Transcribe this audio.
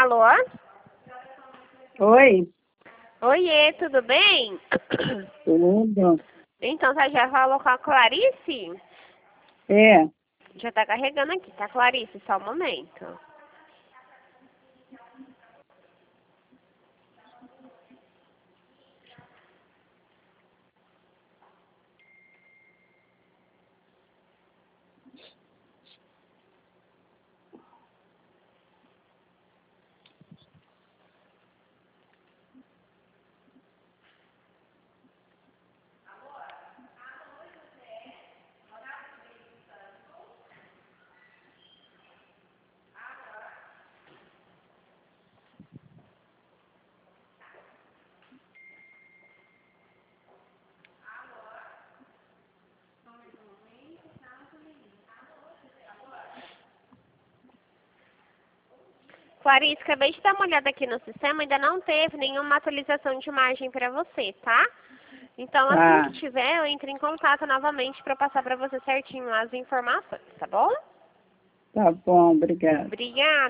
Alô? Oi, Oiê, tudo bem? tudo? Então, você já falou com a Clarice? É, Já tá carregando aqui, tá, Clarice? Só um momento. Clarice, acabei de dar uma olhada aqui no sistema, ainda não teve nenhuma atualização de imagem para você, tá? Então, assim tá, que tiver, eu entro em contato novamente para passar para você certinho as informações, tá bom? tá bom, obrigada. Obrigada.